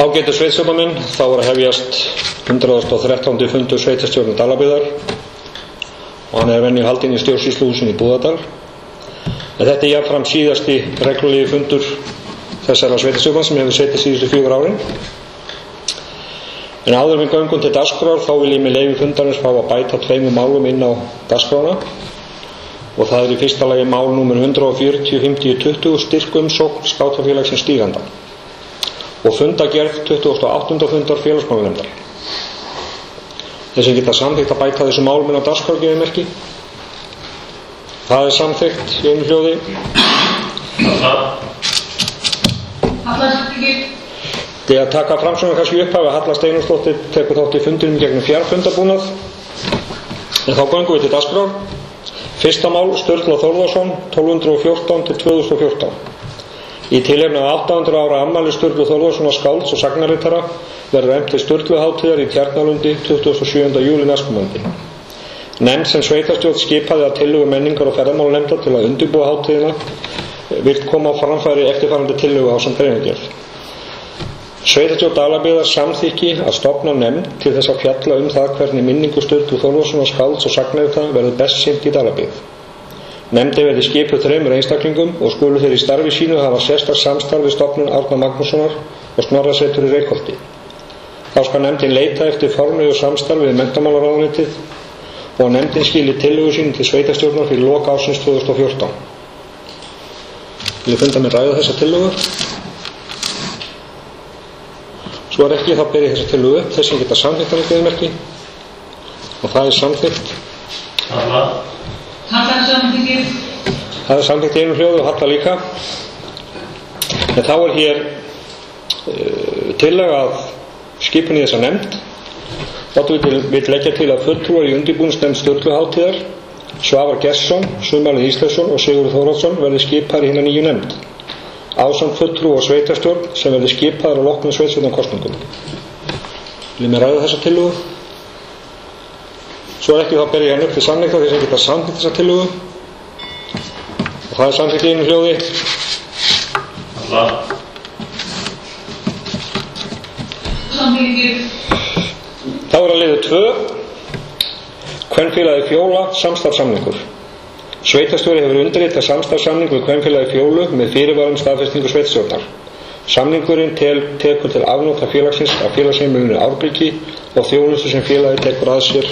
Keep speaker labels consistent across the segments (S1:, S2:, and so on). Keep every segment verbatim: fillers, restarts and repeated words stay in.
S1: Ágætu sveitarstjórnarmenn, þá er að hefjast hundrað og þrettánda fundur sveitarstjórnar Dalabyggðar og hann er venju haldinn í stjórnsýsluhúsinu í Búðardal. En þetta er jafnframt síðasti reglulegi fundur þessara sveitarstjórnar sem hefur setið síðustu fjögur árin. En áður við göngum til dagskrár þá vil ég með leyfi fundarins fá að bæta tveimur málum inn á dagskrána og það er í fyrsta lagi mál númer hundrað og fjörutíu fimmtíu tuttugu styrkumsókn skátafélagsins Stíganda og fundagerð tuttugasta og áttunda fundar félagsmálanefndar. Þeir sem geta samþykkt að bæta þessu málum inn á dagskrá gefi merki. Það er samþykkt í einu hljóði. Þegar að taka fram svona kannski upphafi að Halla Steinunnsdóttir tekur þátt í fundinum gegnum fjarfundabúnað. En þá göngum við til dagskrár. Fyrsta mál Sturla Þórðarsson tólf hundruð og fjórtán til tvö þúsund og fjórtán. Í tilefni af átta hundruð ára afmæli Sturlu Þórðarssonar skálds og sagnaritara verður efnt til Sturluhátíðar í Tjarnalundi tuttugasta og sjöunda júlí næstkomandi. Nefnd sem sveitarstjórn skipaði að tillögu menningar og ferðamálanefndar til að undirbúa hátíðina vill koma á framfæri eftirfarandi tillögu ásamt greinargerð. Sveitarstjórn Dalabyggðar samþykki að stofna nefnd til þess að fjalla um það hvernig minningu Sturlu Þórðarssonar skálds og sagnaritara verður best sinnt í Dalabyggð. Nefndin verði skipuð þremur einstaklingum og skulu þeir í starfi sínu hafa sérstakt samstarf við stofnun Árna Magnússonar og Snorrasetur í Reykholti. Þá skal nefndin leita eftir formlegu samstarfi við menntamálaráðuneytið og nefndin skili tillögu sínu til sveitarstjórnar fyrir lok ársins tvö þúsund og fjórtán. Vil ég funda með ræða þessa tillögu? Svo er ekki þá ber ég þessa tillögu upp, þess sem geta samþykkt hann eitthvað merki og það er samþykkt.
S2: Halla er samþykkt.
S1: Það er samþykkt í einu hljóði og Halla líka. En þá er hér uh, tillaga að skipun í þessa nefnd. Oddviti vill leggja til að fulltrúar í undirbúningsnefnd Sturluhátíðar Svavar Gestsson, Sumarlið Ísleifsson og Sigurður Þórhallsson verði skipaðir í hina nýju nefnd ásamt fulltrúa og sveitarstjórn sem verði skipaðir á loknum sveitarstjórnarkosningum. Vil ég með ræða þessa tillögu? Svo er ekki þá ber ég hann upp til samþykkt þeir sem geta samþykkt þessa tillögu og það er samþykkt í einu hljóði. Þá er að liður tvö Kvenfélagi Fjóla samstarfssamningur. Sveitarstjóri hefur undirritað samstarfssamning við Kvenfélagi Fjólu með fyrirvara um staðfestingu sveitarstjórnar. Samningurinn tel, tekur til afnota félagsins af félagsheimilinu Árbyrgi og þjónustu sem félagi tekur að sér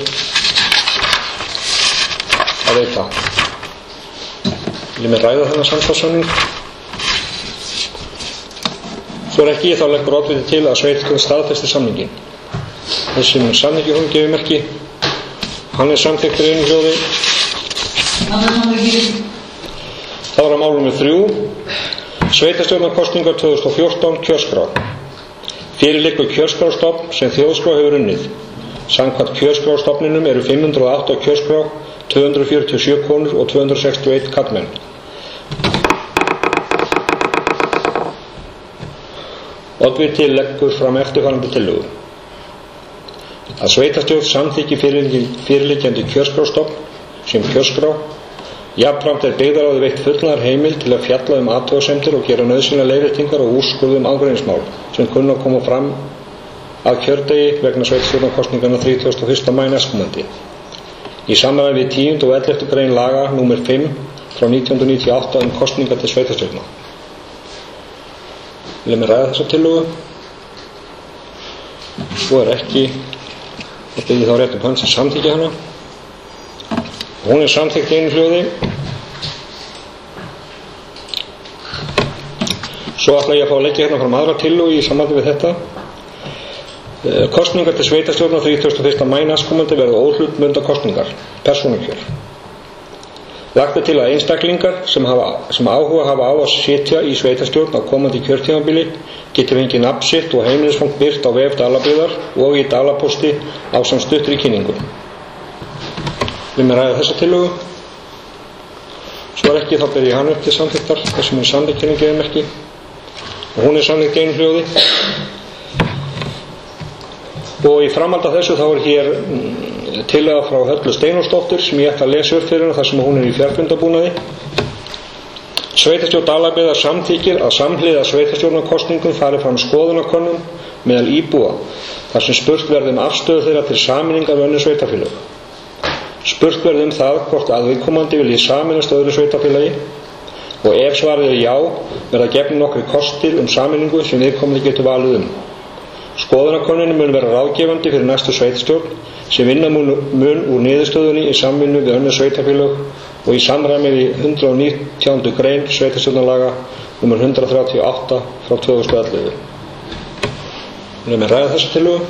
S1: að veita. Vil ég með ræða þennan samstarfssamning? Svo er ekki þá leggur oddviti til að sveitarstjórn staðfesti samninginn. Þessi mun samningi hún gefur merki. Hann er samþykktur í einu hljóði. Þá er að mál númer þrjú. Sveitarstjórnarkosningar tvö þúsund og fjórtán kjörskrá. Fyrir liggur kjörskrástofn sem þjóðskrá hefur unnið. Samkvæmt kjörskrástofninum eru fimm hundruð og átta kjörskrá, tvö hundruð fjörutíu og sjö konur og tvö hundruð sextíu og einn karlmenn. Oddviti leggur fram eftirfarandi tillögu. Að sveitarstjórn samþykki fyrirliggjandi kjörskrástofn sem kjörskrá. Jafnframt er byggðarráði veitt fullnaðar heimild til að fjalla um athugasemdir og gera nauðsynlegar leiðréttingar og úrskurð um ágreiningsmál sem kunna að koma fram að kjördegi vegna sveitarstjórnarkosninganna þrítugasta og fyrsta maí næstkomandi. Í samræmi við tíundu og elleftu grein laga númer fimm frá nítján hundruð níutíu og átta um kosningar til sveitarstjórna. Vil ég með ræða þessa tillögu? Svo er ekki og byrði þá rétt um hans að samþykja hana. Hún er samþykkt í einu hljóði. Svo ætla ég að fá að leggja hérna fram aðra tillögu í sambandi við þetta. Kosningar til sveitarstjórnar þrítugasta og fyrsta maí næstkomandi verða óhlutbundnar kosningar, persónukjör. Lagt er til að einstaklingar sem, hafa, sem áhuga hafa á að sitja í sveitarstjórn á komandi kjörtímabili geti fengið nafn sitt og heimilisfang birt á vef Dalabyggðar og í Dalaposti ásamt stuttri kynningu. Vil mér ræða þessa tillögu? Svo er ekki þá ber ég hann upp til samþykktar þessum er samþykkinni gefur merki og hún er samþykkt í einu hljóði. Og í framhald af þessu þá er hér tillaga frá Höllu Steinunnsdóttur sem ég ætla að lesa upp fyrir hana þar sem hún er í fjarfundabúnaði. Sveitarstjórn Dalabyggðar samþykkir að samhliða sveitarstjórnarkosningum fari fram skoðanakönnun meðal íbúa þar sem spurt verði um afstöðu þeirra til sameiningar við önnur sveitarfélög. Spurt verði um það hvort að viðkomandi vilji sameinast öðru sveitarfélagi og ef svarið er já, verða gefnir nokkrir kostir um sameiningu sem viðkomandi getur valið um. Skoðanakönnunin mun vera ráðgefandi fyrir næstu sveitarstjórn sem vinna mun, mun úr niðurstöðunni í samvinnu við önnur sveitarfélög og í samræmi við hundrað og nítjándu grein sveitarstjórnarlaga númer hundrað þrjátíu og átta frá tvö þúsund og ellefu. Við erum að ræða þessa tillögu.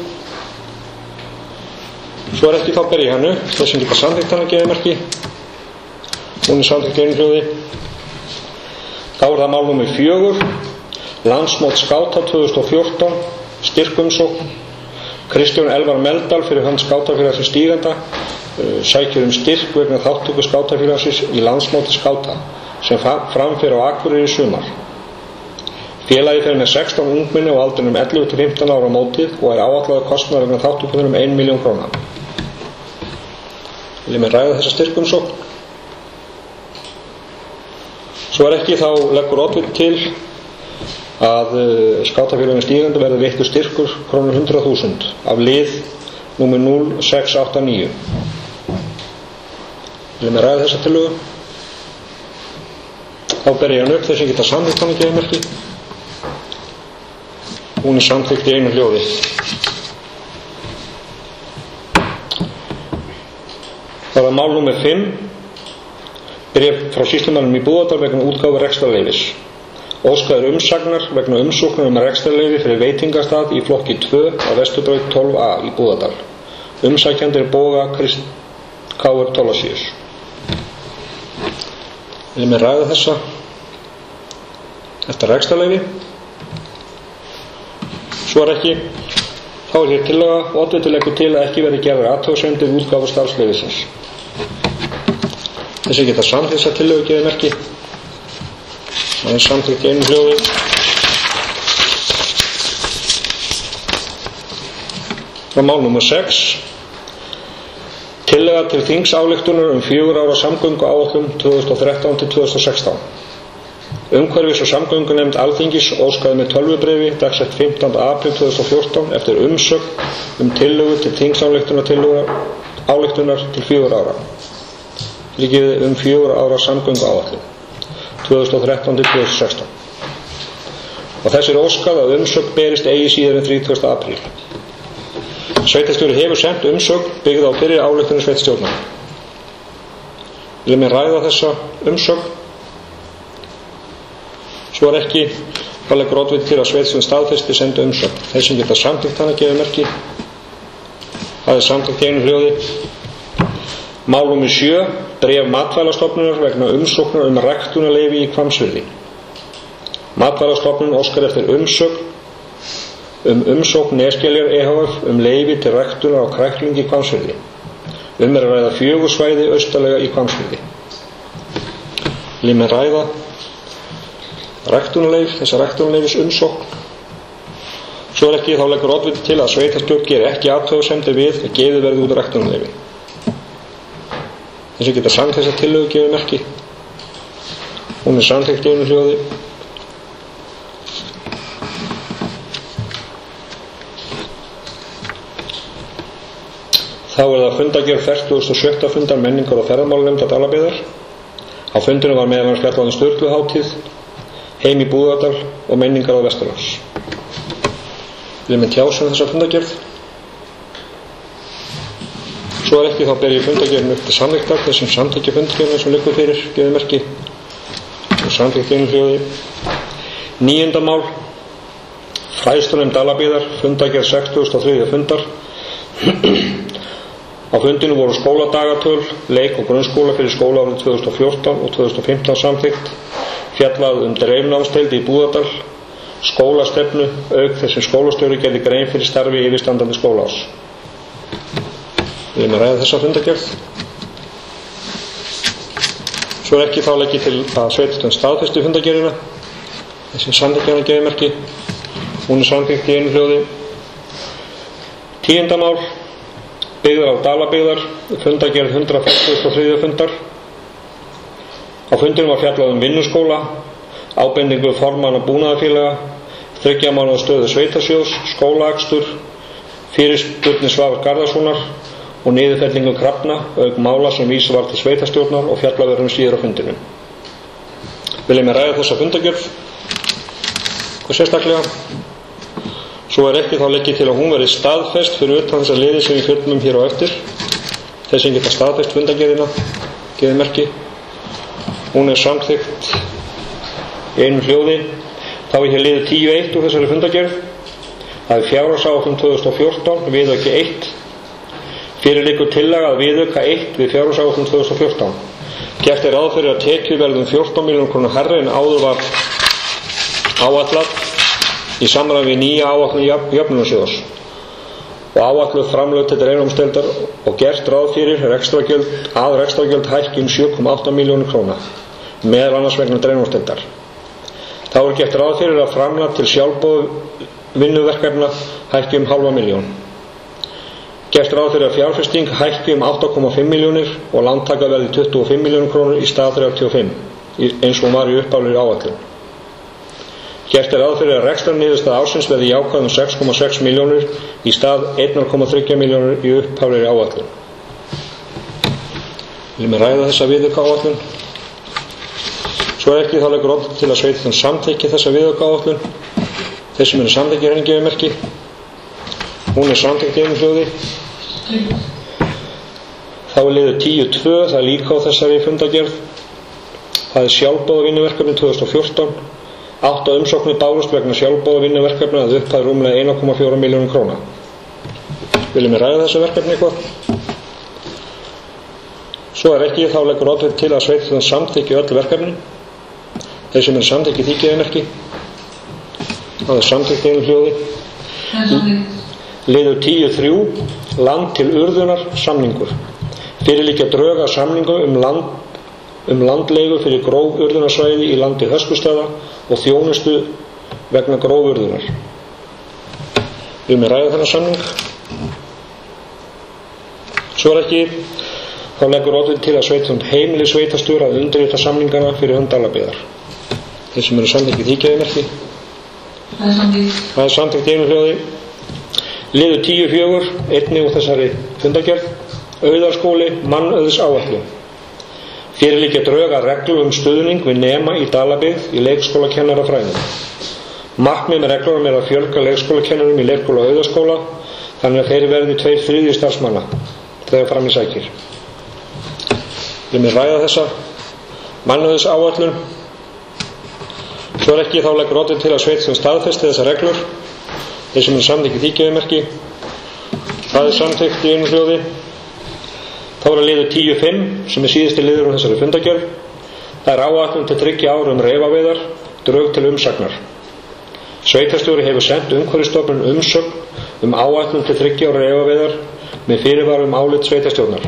S1: Svo er ekki þá ber ég hannu, þess sem geta samþykkt hana gefið merki. Hún er samþykkt einu hljóði. Þá er það mál númer fjögur, landsmót skáta tvö þúsund og fjórtán, styrkumsókn. Kristján Elvar Meldal fyrir hans skátafélagsins Stíganda sækir um styrk vegna þátttöku skátafélagsins í landsmóti skáta sem framfer á Akureyri í sumar. Félagið fer með sextán ungmenni á aldrinum ellefu til fimmtán ára mótið og er áætlaður kostnaður vegna þátttökunnar um ein milljón króna. Viljum við ræða þessa styrkumsókn? Svo er ekki þá leggur oddviti til að skátafélaginu Stígandi verði veittur styrkur krónur hundrað þúsund af lið númer núll sex átta níu. Viljum við ræða þessa tillögu? Þá ber ég hann upp þess að geta samþykkt hana gefið merki. Hún er samþykkt í einu hljóði. Það er mál númer fimm, bréf frá sýslumannum í Búðardal vegna útgáfu rekstrarleyfis. Óskað er umsagnar vegna umsóknar um rekstrarleyfi fyrir veitingastað í flokki tvö á Vesturbraut tólf A í Búðardal. Umsækjandi er Boga Krist Káur Tólasíus. Við erum að ræða þessa eftir rekstrarleyfi. Svo er ekki, þá er hér tillaga og oddviti leggur til að ekki verði gerðar athugasemdir við útgáfu starfsleyfisins. Þessi geta samþykkt þessa tillögu gefið merki. Það er samþykkt í einu hljóði. Það er mál númer sex. Tillaga til þingsályktunar um fjögur ára samgönguáætlun tvö þúsund og þrettán til tvö þúsund og sextán. Umhverfis- og samgöngunefnd Alþingis óskaði með tölvubréfi dagsett fimmtánda apríl tvö þúsund og fjórtán eftir umsögn um tillögu til þingsályktunar ályktunar til fjögur ára. Líkið um fjögur ára samgönguáætlun tvö þúsund og þrettán til tvö þúsund og sextán. Og þess er óskað að umsögn berist eigi síðar en þrítugasta apríl. Sveitarstjóri hefur sent umsögn byggð á fyrri ályktunum sveitarstjórnar. Viljum við ræða þessa umsögn? Svo er ekki, þá leggur oddviti til að sveitarstjórn staðfesti sendu umsögn. Þeir sem geta samþykkt hana gefið merki. Það er samþykkt í einu hljóði. Mál númer sjö, bréf Matvælastofnunar vegna umsóknar um ræktunarleyfi í Hvammsfirði. Matvælastofnun óskar eftir umsögn um umsókn Neskeljar e h f um leyfi til ræktunar á kræklingi í Hvammsfirði. Um er að ræða fjögur svæði austalega í Hvammsfirði. Viljum við ræða ræktunarleyfi, þessa ræktunarleyfis umsókn. Svo er ekki, þá leggur oddviti til að sveitarstjórn geri ekki athugasemdir við að gefið verði út ræktunarleyfi. Þessi geta samþykkt þessa tillögu gefið merki. Hún er samþykkt í einu hljóði. Þá er það fundargerð fertugasta og sjötta fundar menningar- og ferðamálanefndar Dalabyggðar. Á fundinu var meðal annars fjallað um Sturluhátíð, heim í Búðardal og menningar á Vesturlands. Við erum með tjásum þessa fundargerð. Svo er ekki, þá ber ég fundargerðin upp til samþykktar, þessum samþykki fundargerðin sem liggur fyrir gefið merki og samþykkt einu hljóði. Níunda mál, fræðslunefnd Dalabyggðar, fundargerð sextugasta og þriðja fundar. Á fundinu voru skóladagatöl, leik- og grunnskóla fyrir skólaárið tvö þúsund og fjórtán og tvö þúsund og fimmtán samþykkt, fjallað um dreifnámsdeild í Búðardal, skólastefnu, auk þess sem skólastjóri gerði grein fyrir starfi yfirstandandi skólaás. Við erum að ræða þessa fundargerð. Svo er ekki, þá legg ég til að sveitarstjórn staðfesti fundargerðina, þessi samþykkjana gefið merki. Hún er samþykkt í einu hljóði. Tíunda mál, byggðar á Dalabyggðar, fundargerð hundrað fertugasta og þriðja fundar. Á fundinum var fjallað um vinnuskóla, ábendingu formanna búnaðarfélaga, þriggja mánaða stöðu sveitarsjóðs, skólaakstur, fyrirspurnir Svavars Garðarssonar og niðurfellingu krafna, auk mála sem vísað var til sveitarstjórnar og fjallað verður um síðar á fundinum. Vil ég með ræða þessa fundargerð hvað sérstaklega. Svo er ekki þá legg ég til að hún verði staðfest fyrir utan þessa liði sem við fjöllum hér á eftir. Þeir sem geta staðfest fundargerðina, gefið merki. Hún er samþykkt í einum hljóði. Þá er hér liður tíu eitt úr þessari fundargerð. Það er fjárhagsáætlun tvö þúsund og fjórtán, viðauki eitt. Fyrir liggur tillaga að viðauka eitt við fjárhagsáætlun tvö þúsund og fjórtán. Gert er ráð fyrir að tekjur verði um fjórtán milljónir króna hærri en áður var áætlað í samræmi við nýja áætlun jöfnunarsjóðs og áætluð framlög til dreifnámsdeildar og gert ráð fyrir rekstrargjöld, að rekstrargjöld hækki um sjö komma átta milljónir króna, meðal annars vegna dreifnámsdeildar. Þá er gert ráð fyrir að framlag til sjálfboða vinnuverkefna hækki um hálfa milljón. Gert ráð fyrir að fjárfesting hækki um átta komma fimm milljónir og lántaka verði tuttugu og fimm milljónir krónur í stað þrjátíu og fimm, eins og hún var í upphaflegri áætlun. Gert er ráð fyrir að rekstrarniðurstaða ársins verði jákvæð um sex komma sex milljónir í stað eitt komma þrjú milljónir í upphaflegri áætlun. Viljum við ræða þessa viðauka áætlun. Svo er ekki þá leggur orð til að sveitarstjórn samþykki þessa viðauka áætlun. Þeir sem eru samþykkir henni gefið merki. Hún er samþykkt í einum hljóði. Þá er liður tíu tvö, það er líka á þessari fundargerð. Það er sjálfboða vinnuverkefni tvö þúsund og fjórtán. Átta umsóknir bárust vegna sjálfboða vinnuverkefna að upphæð rúmlega einn komma fjórar milljónir króna. Viljum við ræða þessu verkefni eitthvað? Svo er ekki þá leggur orð til að sveitarstjórn samþykki öll verkefni. Þeir sem eru samþykki því gefið merki. Það er samþykkt í einum hljóði. Liður tíu þrjú, land til urðunar samningur. Fyrir liggja drög að samningu um, land, um landleigu fyrir gróf urðunarsvæði í landi Höskuldsstaða og þjónustu vegna gróf urðunar. Við erum að ræða þennan samning. Svo er ekki, þá leggur orðið til að sveitarstjórn heimili sveitarstjóra að undirrita samningana fyrir hönd Dalabyggðar. Þeir sem eru samþykki því gefið merki. Það er samþykkt. Það er samþykkt í einu hljóði. Liður tíu fjögur, einnig úr þessari fundargerð, Auðarskóli, mannauðsáætlun. Fyrir liggja drög að reglu um stuðning við nema í Dalabyggð í leikskólakennarafræðum. Markmið með reglunum er að fjölga leikskólakennurum í leikskóla og Auðarskóla, þannig að þeir verði tveir þriðju starfsmanna þegar fram í sækir. Við erum að ræða þessa mannauðsáætlun. Svo er ekki þá leggur orðið til að sveitarstjórn staðfesti þessar reglur. Þeir sem eru samþykki því gefið merki. Það er samþykkt í einu hljóði. Þá er að liður tíu fimm sem er síðasti liður um þessari fundargerð. Það er áætlun til þriggja ára um reyfaveiðar, drög til umsagnar. Sveitarstjóri hefur sendt Umhverfisstofnun umsögn um áætlun til þriggja ára reyfaveiðar með fyrirvara um álit sveitarstjórnar.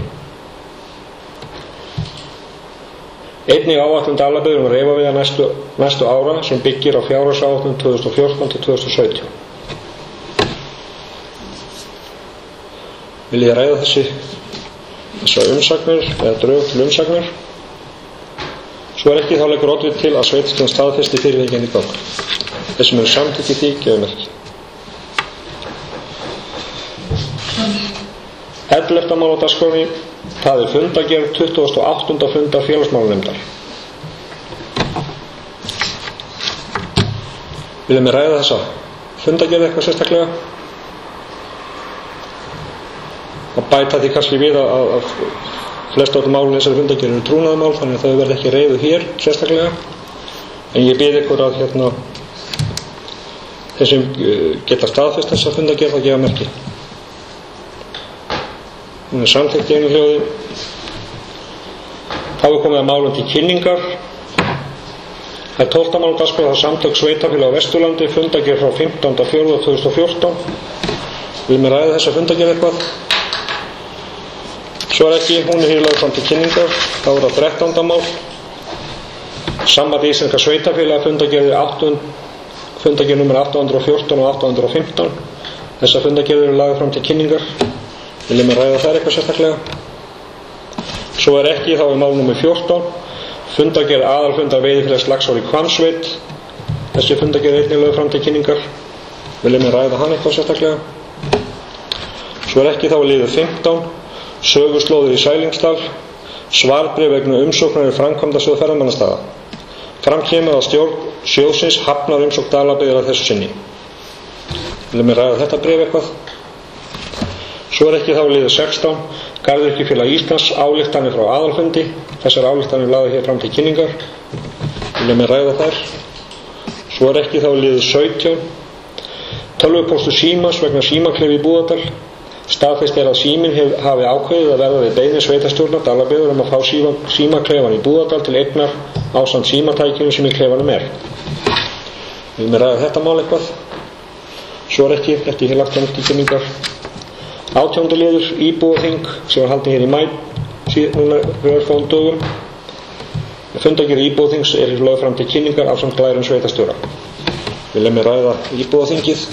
S1: Einnig áætlun Dalabyggðar um reyfaveiðar næstu, næstu ára sem byggir á fjárhagsáætlun tvö þúsund og fjórtán til tvö þúsund og sautján. Vil ég ræða þessi þessar umsagnir eða drög til umsagnar. Svo er ekki þá leggur orðið til að sveitarstjórn staðfesti fyrirliggjandi gögn. Þeir sem eru samþykki því gefið merki. ellefta mál á dagskránni, það er fundargerð tuttugasta og áttunda fundar félagsmálanefndar. Viljum við ræða þessa fundargerð eitthvað sérstaklega? Og bæta því kannski við að, að flest af málun þessari fundargerð eru trúnaðarmál, þannig að þau verði ekki reifuð hér sérstaklega. En ég bið ykkur að hérna, þeir sem geta staðfest þessa fundargerð að gefa merki. Hún er samþykkt í einu hljóði. Þá er komið að málum til kynningar. Það er tólfta mál á dagskrá, það er samtök sveitarfélaga á Vesturlandi, fundargerð frá fimmtánda fjórða tvö þúsund og fjórtán. Við erum að ræða þessa fundargerð eitthvað. Svo er ekki, hún er hér lögð fram til kynningar. Þá er það þrettánda mál. Samband íslenskra sveitarfélaga, fundargerðir fundargerð númer átta hundruð og fjórtán og átta hundruð og fimmtán. Þessar fundargerðir eru lagðar fram til kynningar. Viljum við ræða þær eitthvað sérstaklega. Svo er ekki, þá er mál númer fjórtán. Fundargerð aðalfundar veiðifélags Laxár í Hvammsveit. Þessi fundargerð er einnig lögð fram til kynningar. Viljum við ræða hann eitthvað sérstaklega? Svo er ekki þá liður fimmtán. Söguslóðir í Sælingsdal. Svarbréf vegna umsóknar í framkvæmdasjóð ferðamannastaða. Fram kemur að stjórn sjóðsins hafnar umsókn Dalabyggðar að þessu sinni. Viljum við ræða þetta bréf eitthvað? Svo er ekki þá liður sextán. Garðyrkjufélag Íslands ályktanir frá aðalfundi. Þessar ályktanir lagði hér fram til kynningar. Viljum við ræða þær? Svo er ekki þá liður sautján. Tölvupóstur Símans vegna símaklefa í Búðardal. Staðfest er að Síminn hafi ákveðið að verða við beiðni sveitarstjórnar Dalabyggðar um að fá símaklefan í Búðardal til eignar ásamt símatækjunum sem í klefanum er. Við erum að ræða þetta mál eitthvað. Svo er ekki, þetta er hér lagt fram til kynningar. Átjánda liður íbúaþing sem var haldið hér í maí núna fyrir örfáum dögum. Fundargerð íbúaþings er lögð fram til kynningar ásamt glærum sveitarstjóra. Við erum að ræða íbúaþingið.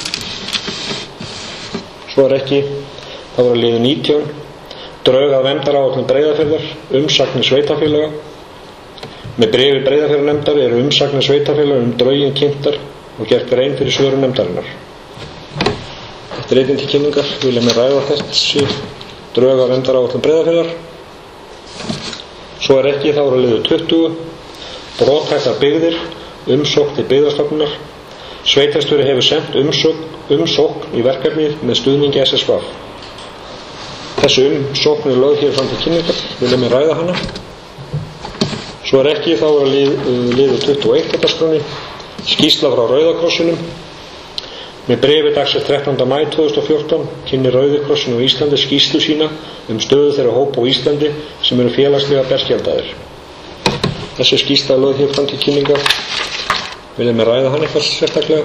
S1: Svo er ekki, það voru liður nítján. Drög að verndaráætlun Breiðafjarðar, umsagnir sveitarfélaga. Með bréfi Breiðafjarðarnefndar eru umsagnir sveitarfélaga um drögin kynntar og gert grein fyrir svörum nefndarinnar. Þetta er einnig til kynningar. Við viljum ræða þessi drög að verndaráætlun Breiðafjarðar. Svo er ekki, þá voru liður tuttugu. Brothættar byggðir, umsókn til Byggðastofnunar. Sveitarstjóri hefur sent umsókn, umsókn í verkefnið með stuðningi S S V. Þessu umsókn er lögð hér fram til kynningar. Við viljum ræða hana. Svo er ekki, þá er lið, liður tuttugu og eitt á dagskránni. Skýrsla frá Rauða krossinum. Með bréfi dagsins þrettánda maí tvö þúsund og fjórtán kynnir Rauði krossinn á Íslandi skýrslu sína um stöðu þeirra hópa á Íslandi sem eru félagslega berskjaldaðir. Þessi skýrsla er lögð hér fram til kynningar. Viljum við ræða hann eitthvað sérstaklega?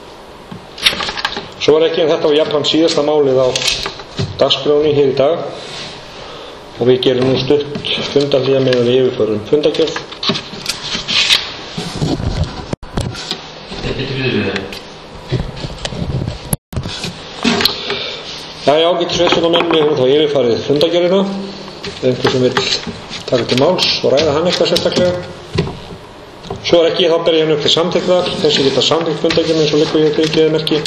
S1: Svo er ekki, en þetta var jafnframt síðasta málið á dagskránni hér í dag og við gerum nú stutt fundarhlé með við yfirförum fundargerð. Það er ágætt sveitarstjórnarmenn, við höfum þá yfirfarið fundargerðina. Einhver sem vill taka til máls og ræða hann eitthvað sérstaklega. Svo er ekki, þá ber ég hann upp til samþykktar. Þessi geta samþykkt fundargerðina eins og liggur hér til gleðimerki.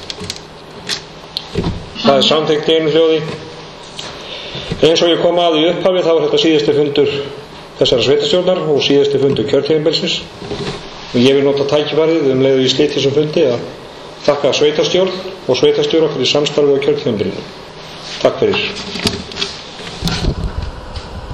S1: Það er samþykkt í einu hljóði. Eins og ég kom að í upphafi, þá er þetta síðasti fundur þessara sveitarstjórnar og síðasti fundur kjörtímabilsins. Og ég vil nota tækifærið um leið og ég slít þessum fundi að þakka sveitarstjórn og sveitarstjóra fyrir samstarfið á kjörtímabilinu. Takk fyrir.